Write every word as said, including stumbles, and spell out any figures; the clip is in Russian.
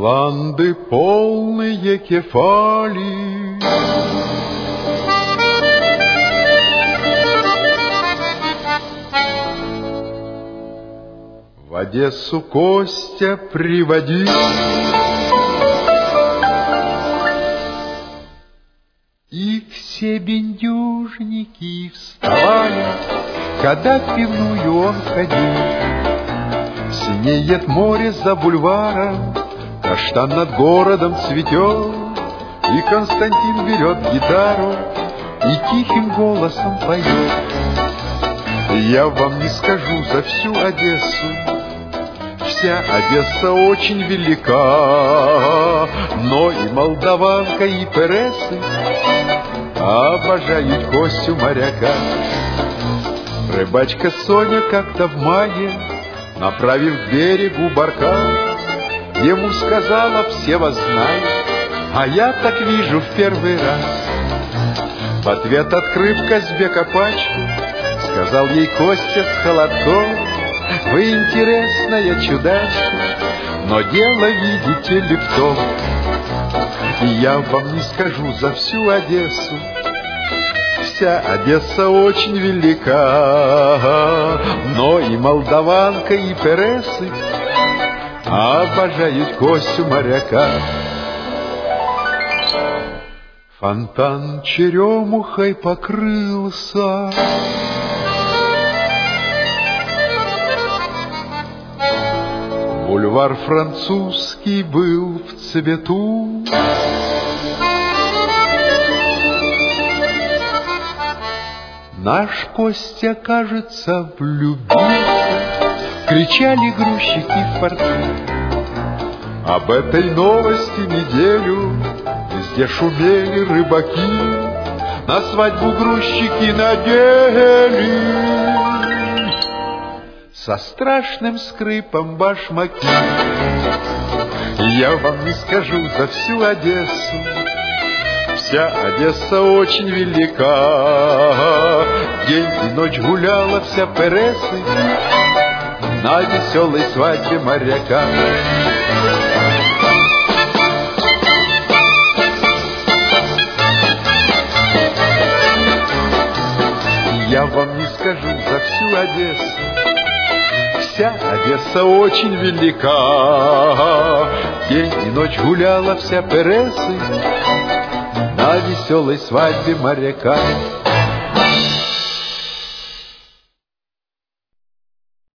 Баланды полные кефали, в Одессу Костя приводил. И все бендюжники вставали, когда в пивную он ходил. Синеет море за бульваром, каштан над городом цветет, и Константин берет гитару и тихим голосом поет. Я вам не скажу за всю Одессу, вся Одесса очень велика, но и молдаванка, и пересы обожают Костю моряка. Рыбачка Соня как-то в мае, направив к берегу баркас, ему сказала: все вас знают, а я так вижу в первый раз. В ответ, открыв Казбека пачку, сказал ей Костя с холодком: вы интересная чудачка, но дело, видите ли, в том, и я вам не скажу за всю Одессу, вся Одесса очень велика, но и молдаванка, и пересы обожают Костю моряка. Фонтан черемухой покрылся, бульвар французский был в цвету. Наш Костя, кажется, влюбился, кричали грузчики в порту. Об этой новости неделю везде шумели рыбаки, на свадьбу грузчики надели со страшным скрипом башмаки. Я вам не скажу за всю Одессу, вся Одесса очень велика, день и ночь гуляла вся пересы на веселой свадьбе моряка. Я вам не скажу за всю Одессу, вся Одесса очень велика, день и ночь гуляла вся пересы на веселой свадьбе моряка.